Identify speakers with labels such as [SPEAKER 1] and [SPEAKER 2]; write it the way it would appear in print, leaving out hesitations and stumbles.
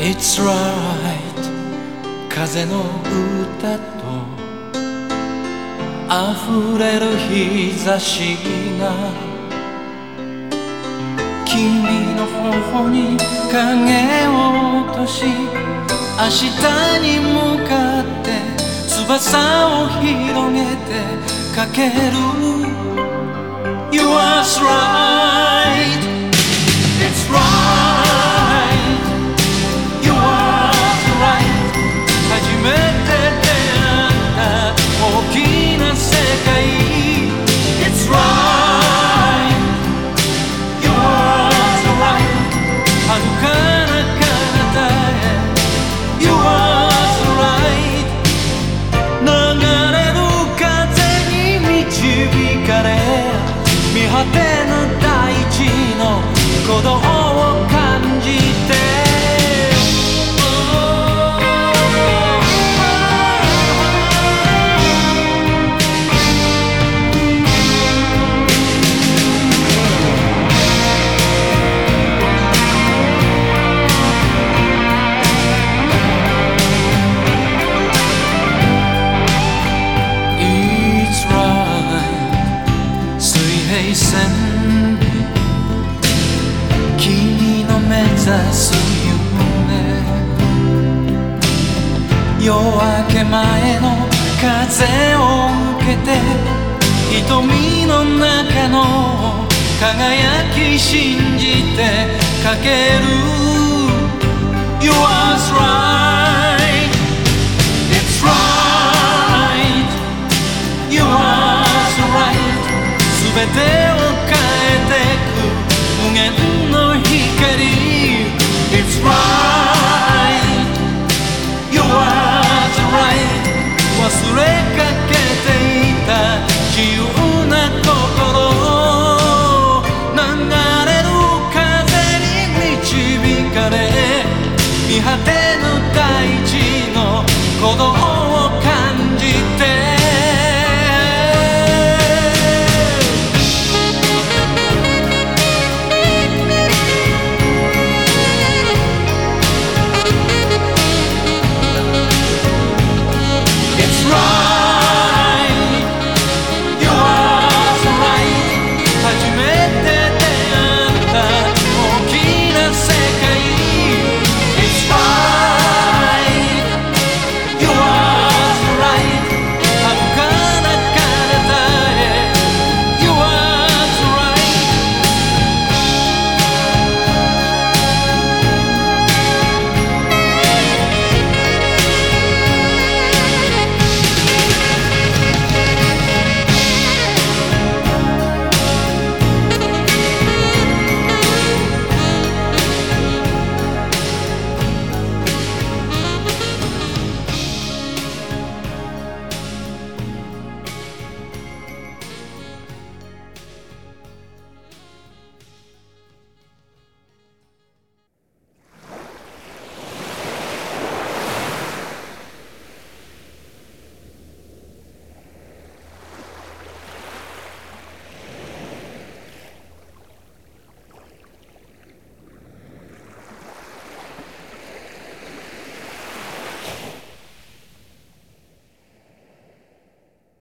[SPEAKER 1] It's right 風の歌と溢れる日差しが君の頬に影を落とし明日に向かって翼を広げてかける You are right It's right You are right 初めて出会った大きな世界 It's right You are right 遥かな彼方へ You are right 流れる風に導かれ見果てぬ大地の鼓動を感じて君の目指す夢夜明け前の風を受けて瞳の中の輝き信じてかける You are right It's right You are right 全てを変えてく無限の光 It's right You are right 忘れかけていた自由な心流れる風に導かれ見果てぬ大地の鼓動